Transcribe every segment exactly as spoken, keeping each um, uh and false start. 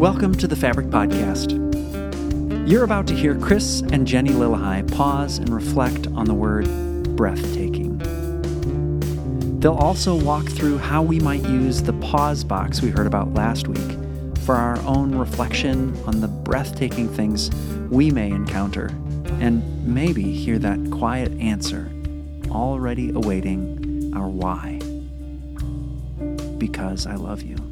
Welcome to the Fabric Podcast. You're about to hear Chris and Jenny Lillehei pause and reflect on the word breathtaking. They'll also walk through how we might use the pause box we heard about last week for our own reflection on the breathtaking things we may encounter, and maybe hear that quiet answer already awaiting our why. Because I love you.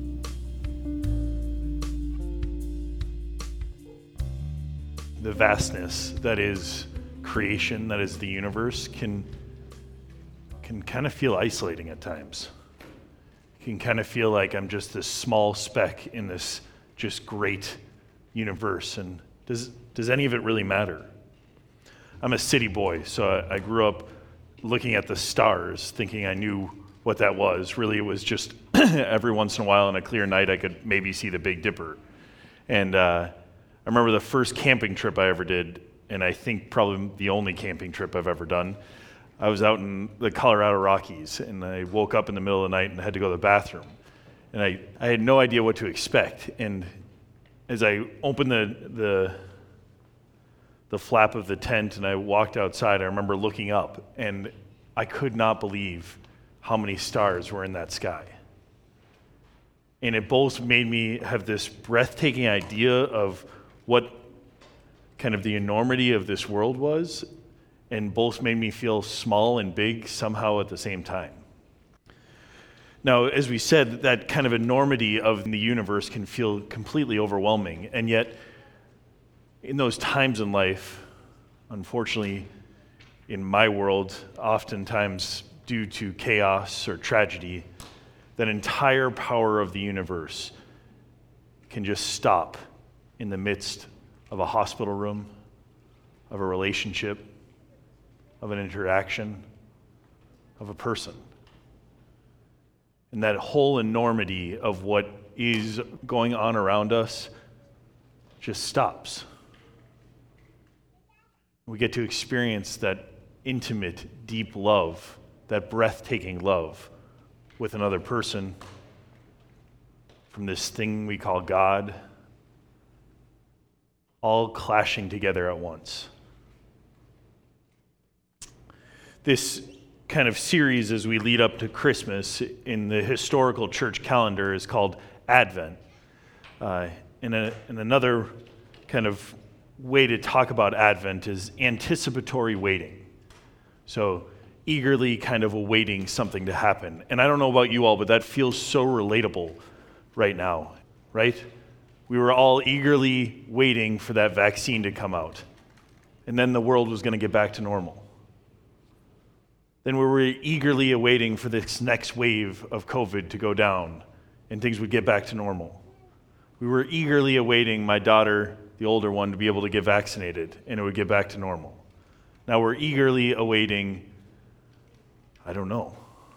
The vastness that is creation, that is the universe, can can kind of feel isolating at times. It can kind of feel like I'm just this small speck in this just great universe. And does does any of it really matter? I'm a city boy, so I, I grew up looking at the stars, thinking I knew what that was. Really, it was just every once in a while on a clear night, I could maybe see the Big Dipper. And uh, I remember the first camping trip I ever did, and I think probably the only camping trip I've ever done. I was out in the Colorado Rockies, and I woke up in the middle of the night and had to go to the bathroom. And I, I had no idea what to expect. And as I opened the, the, the flap of the tent and I walked outside, I remember looking up, and I could not believe how many stars were in that sky. And it both made me have this breathtaking idea of what kind of the enormity of this world was, and both made me feel small and big somehow at the same time. Now, as we said, that kind of enormity of the universe can feel completely overwhelming, and yet in those times in life, unfortunately, in my world, oftentimes due to chaos or tragedy, that entire power of the universe can just stop in the midst of a hospital room, of a relationship, of an interaction, of a person. And that whole enormity of what is going on around us just stops. We get to experience that intimate, deep love, that breathtaking love with another person from this thing we call God, all clashing together at once. This kind of series as we lead up to Christmas in the historical church calendar is called Advent. Uh, and, a, and another kind of way to talk about Advent is anticipatory waiting. So eagerly kind of awaiting something to happen. And I don't know about you all, but that feels so relatable right now, right? We were all eagerly waiting for that vaccine to come out. And then the world was going to get back to normal. Then we were eagerly awaiting for this next wave of COVID to go down and things would get back to normal. We were eagerly awaiting my daughter, the older one, to be able to get vaccinated and it would get back to normal. Now we're eagerly awaiting, I don't know.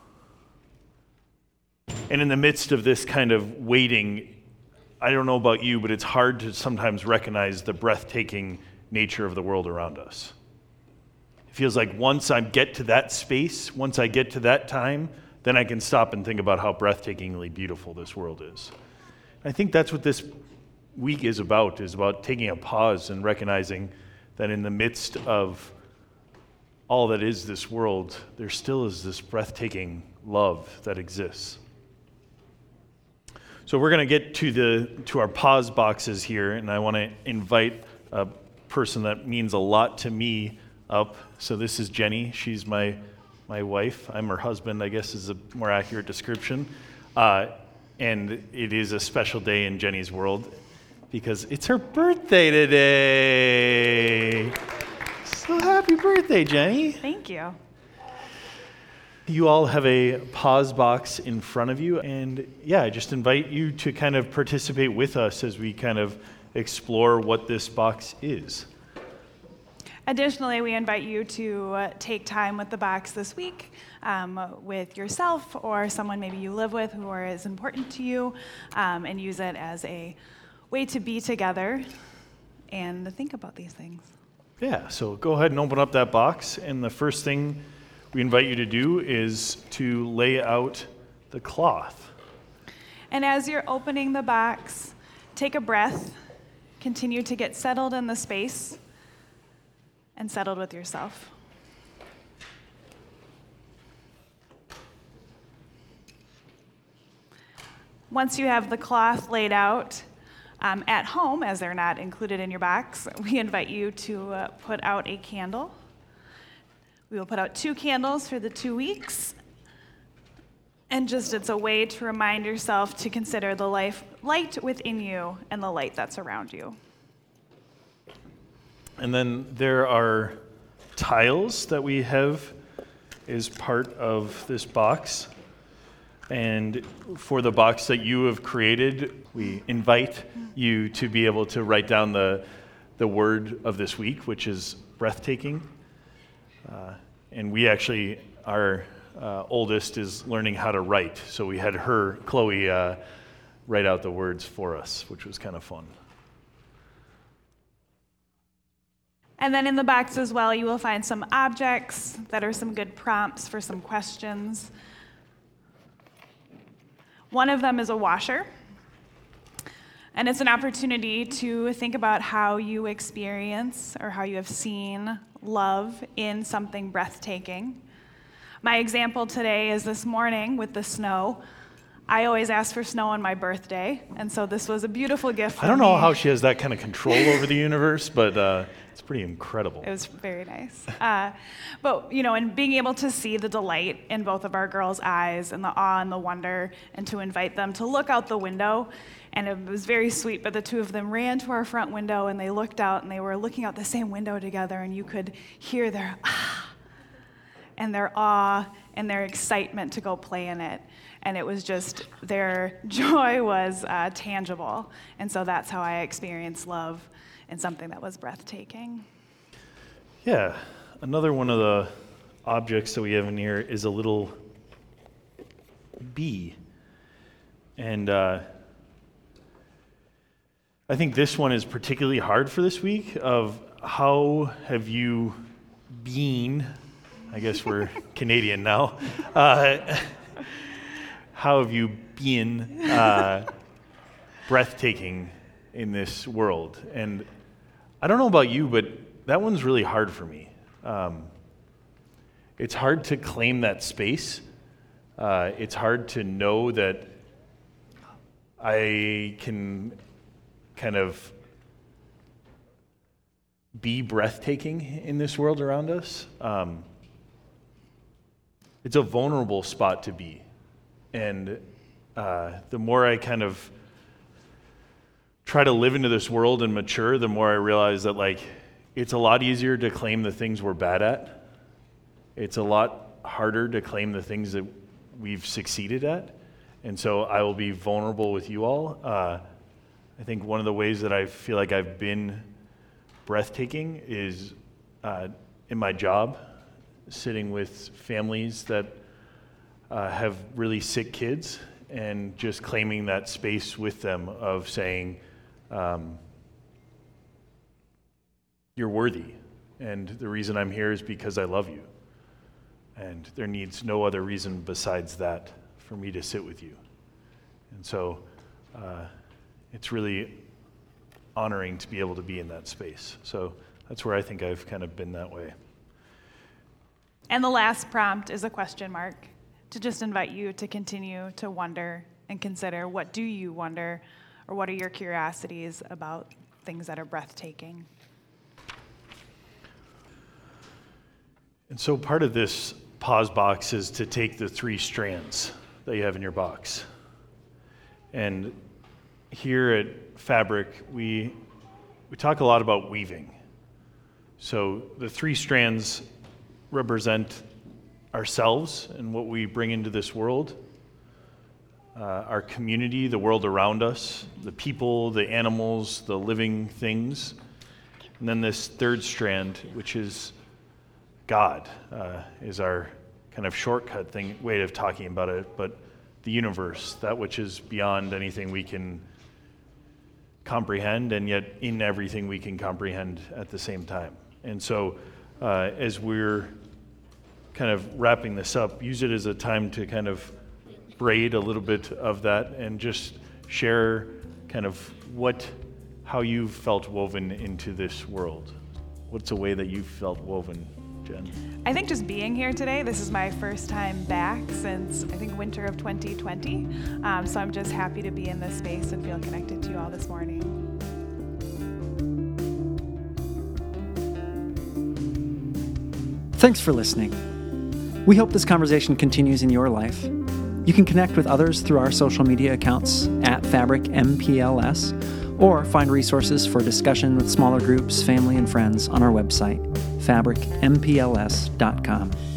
And in the midst of this kind of waiting, I don't know about you, but it's hard to sometimes recognize the breathtaking nature of the world around us. It feels like once I get to that space, once I get to that time, then I can stop and think about how breathtakingly beautiful this world is. I think that's what this week is about, is about taking a pause and recognizing that in the midst of all that is this world, there still is this breathtaking love that exists. So we're going to get to the to our pause boxes here, and I want to invite a person that means a lot to me up. So this is Jenny. She's my my wife. I'm her husband, I guess is a more accurate description. Uh, and it is a special day in Jenny's world because it's her birthday today. So happy birthday, Jenny. Thank you. You all have a pause box in front of you, and yeah, I just invite you to kind of participate with us as we kind of explore what this box is. Additionally, we invite you to uh, take time with the box this week um, with yourself or someone maybe you live with who are, is important to you, um, and use it as a way to be together and to think about these things. Yeah, so go ahead and open up that box, and the first thing we invite you to do is to lay out the cloth. And as you're opening the box, take a breath, continue to get settled in the space, and settled with yourself. Once you have the cloth laid out um, at home, as they're not included in your box, we invite you to uh, put out a candle. We will put out two candles for the two weeks. And just it's a way to remind yourself to consider the life, light within you and the light that's around you. And then there are tiles that we have as part of this box. And for the box that you have created, we invite you to be able to write down the, the word of this week, which is breathtaking. Uh, and we actually, our uh, oldest is learning how to write. So we had her, Chloe, uh, write out the words for us, which was kind of fun. And then in the box as well, you will find some objects that are some good prompts for some questions. One of them is a washer, and it's an opportunity to think about how you experience or how you have seen love in something breathtaking. My example today is this morning with the snow. I always ask for snow on my birthday, and so this was a beautiful gift for I don't know me. how she has that kind of control over the universe, but uh, it's pretty incredible. It was very nice. Uh, but, you know, and being able to see the delight in both of our girls' eyes and the awe and the wonder, and to invite them to look out the window. And it was very sweet, but the two of them ran to our front window, and they looked out, and they were looking out the same window together, and you could hear their ah, and their awe, and their excitement to go play in it. And it was just, their joy was uh, tangible. And so that's how I experienced love in something that was breathtaking. Yeah, another one of the objects that we have in here is a little bee. And uh, I think this one is particularly hard for this week of how have you been, I guess we're Canadian now, uh, how have you been uh, breathtaking in this world? And I don't know about you, but that one's really hard for me. Um, it's hard to claim that space. Uh, it's hard to know that I can kind of be breathtaking in this world around us. Um, it's a vulnerable spot to be. And uh, the more I kind of try to live into this world and mature, the more I realize that, like, it's a lot easier to claim the things we're bad at. It's a lot harder to claim the things that we've succeeded at. And so I will be vulnerable with you all. Uh, I think one of the ways that I feel like I've been breathtaking is uh, in my job, sitting with families that uh, have really sick kids and just claiming that space with them of saying, um, you're worthy, and the reason I'm here is because I love you. And there needs no other reason besides that for me to sit with you. And so uh, it's really honoring to be able to be in that space. So that's where I think I've kind of been that way. And the last prompt is a question mark, to just invite you to continue to wonder and consider, what do you wonder, or what are your curiosities about things that are breathtaking? And so part of this pause box is to take the three strands that you have in your box. And here at Fabric, we we talk a lot about weaving. So the three strands represent ourselves and what we bring into this world, uh, our community, the world around us, the people, the animals, the living things. And then this third strand, which is God, uh, is our kind of shortcut thing, way of talking about it, but the universe, that which is beyond anything we can comprehend, and yet in everything we can comprehend at the same time. And so uh, as we're kind of wrapping this up, use it as a time to kind of braid a little bit of that and just share kind of what, how you've felt woven into this world. What's a way that you've felt woven, Jen? I think just being here today, this is my first time back since, I think, winter of twenty twenty. Um, so I'm just happy to be in this space and feel connected to you all this morning. Thanks for listening. We hope this conversation continues in your life. You can connect with others through our social media accounts at Fabric M P L S, or find resources for discussion with smaller groups, family, and friends on our website, fabric m p l s dot com.